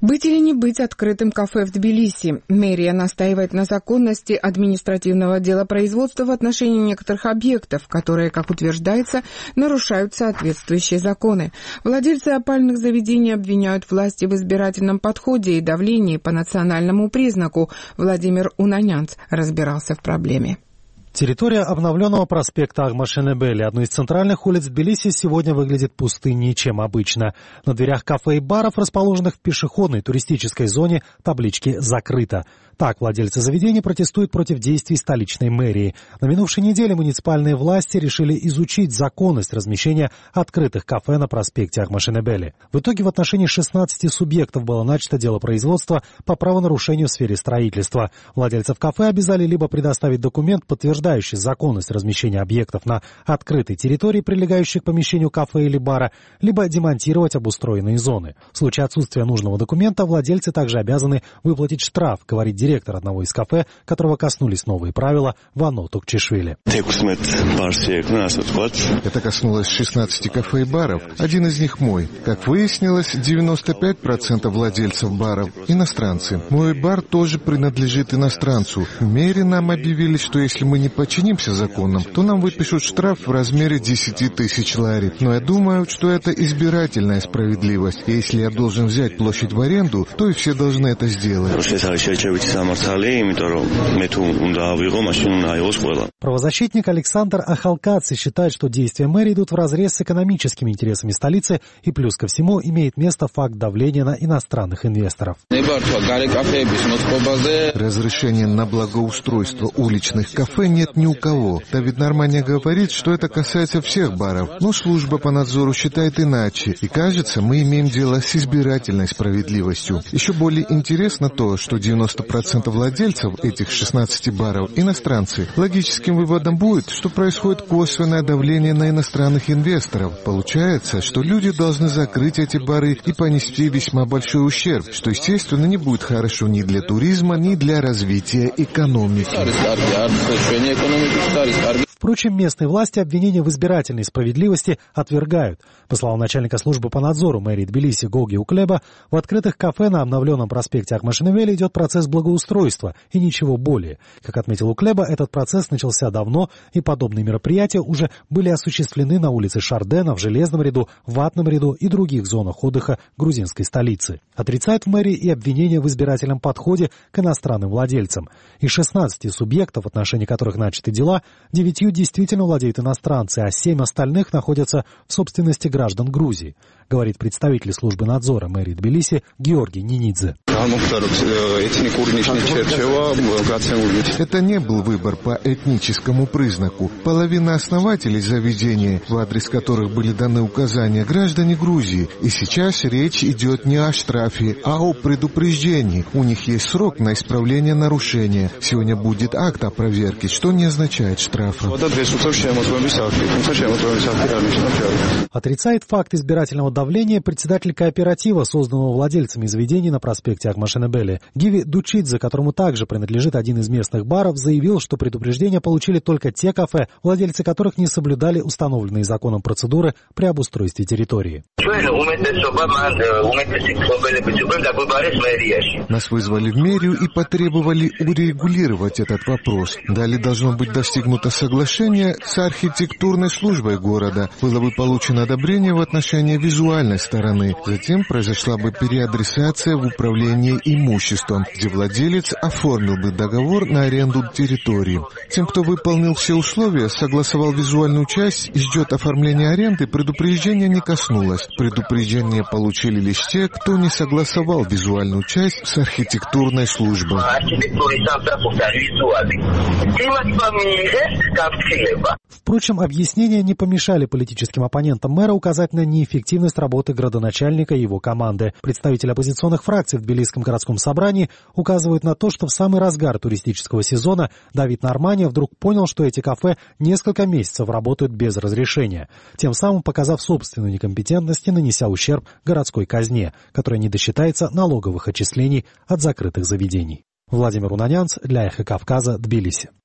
Быть или не быть открытым кафе в Тбилиси? Мэрия настаивает на законности административного делопроизводства в отношении некоторых объектов, которые, как утверждается, нарушают соответствующие законы. Владельцы опальных заведений обвиняют власти в избирательном подходе и давлении по национальному признаку. Владимир Унанянц разбирался в проблеме. Территория обновленного проспекта Агмашенебели, одной из центральных улиц Тбилиси, сегодня выглядит пустыннее, чем обычно. На дверях кафе и баров, расположенных в пешеходной туристической зоне, таблички «Закрыто». Так владельцы заведений протестуют против действий столичной мэрии. На минувшей неделе муниципальные власти решили изучить законность размещения открытых кафе на проспекте Агмашенебели. В итоге в отношении 16 субъектов было начато дело производства по правонарушению в сфере строительства. Владельцев кафе обязали либо предоставить документ, подтверждающий законность размещения объектов на открытой территории, прилегающей к помещению кафе или бара, либо демонтировать обустроенные зоны. В случае отсутствия нужного документа владельцы также обязаны выплатить штраф, говорит директор одного из кафе, которого коснулись новые правила, Вано Тукчишвили. Это коснулось 16 кафе и баров. Один из них мой. Как выяснилось, 95% владельцев баров – иностранцы. Мой бар тоже принадлежит иностранцу. В мэрии нам объявили, что если мы не подчинимся законам, то нам выпишут штраф в размере 10 тысяч лари. Но я думаю, что это избирательная справедливость. И если я должен взять площадь в аренду, то и все должны это сделать. Правозащитник Александр Ахалкадзе считает, что действия мэрии идут вразрез с экономическими интересами столицы и плюс ко всему имеет место факт давления на иностранных инвесторов. Разрешения на благоустройство уличных кафе нет ни у кого. Давид Нормания говорит, что это касается всех баров, но служба по надзору считает иначе. И кажется, мы имеем дело с избирательной справедливостью. Еще более интересно то, что 90% владельцев этих 16 баров – иностранцы. Логическим выводом будет, что происходит косвенное давление на иностранных инвесторов. Получается, что люди должны закрыть эти бары и понести весьма большой ущерб, что, естественно, не будет хорошо ни для туризма, ни для развития экономики. Впрочем, местные власти обвинения в избирательной справедливости отвергают. По словам начальника службы по надзору мэрии Тбилиси Гоги Уклеба, в открытых кафе на обновленном проспекте Агмашенебели идет процесс благоустройства и ничего более. Как отметил Уклеба, этот процесс начался давно, и подобные мероприятия уже были осуществлены на улице Шардена, в Железном ряду, Ватном ряду и других зонах отдыха грузинской столицы. Отрицают в мэрии и обвинения в избирательном подходе к иностранным владельцам. Из 16 субъектов, в отношении которых начаты дела, 9 действительно владеют иностранцы, а 7 остальных находятся в собственности граждан Грузии, говорит представитель службы надзора мэрии Тбилиси Георгий Нинидзе. Это не был выбор по этническому признаку. Половина основателей заведения, в адрес которых были даны указания, граждане Грузии. И сейчас речь идет не о штрафе, а о предупреждении. У них есть срок на исправление нарушения. Сегодня будет акт о проверке, что не означает штрафа. Отрицает факт избирательного давления председатель кооператива, созданного владельцами заведений на проспекте Агмашенебели. Гиви Дучидзе, которому также принадлежит один из местных баров, заявил, что предупреждения получили только те кафе, владельцы которых не соблюдали установленные законом процедуры при обустройстве территории. Нас вызвали в мэрию и потребовали урегулировать этот вопрос. Далее должно быть достигнуто соглашение с архитектурной службой города. Было бы получено одобрение в отношении визуальной стороны. Затем произошла бы переадресация в управление имуществом, где владелец оформил бы договор на аренду территории. Тем, кто выполнил все условия, согласовал визуальную часть и ждет оформления аренды, предупреждения не коснулось. Предупреждение получили лишь те, кто не согласовал визуальную часть с архитектурной службой. Впрочем, объяснения не помешали политическим оппонентам мэра указать на неэффективность работы градоначальника и его команды. Представители оппозиционных фракций в Тбилисском городском собрании указывают на то, что в самый разгар туристического сезона Давид Нормания вдруг понял, что эти кафе несколько месяцев работают без разрешения, тем самым показав собственную некомпетентность и нанеся ущерб городской казне, которая не досчитается налоговых отчислений от закрытых заведений. Владимир Унанянц для Эхо Кавказа, Тбилиси.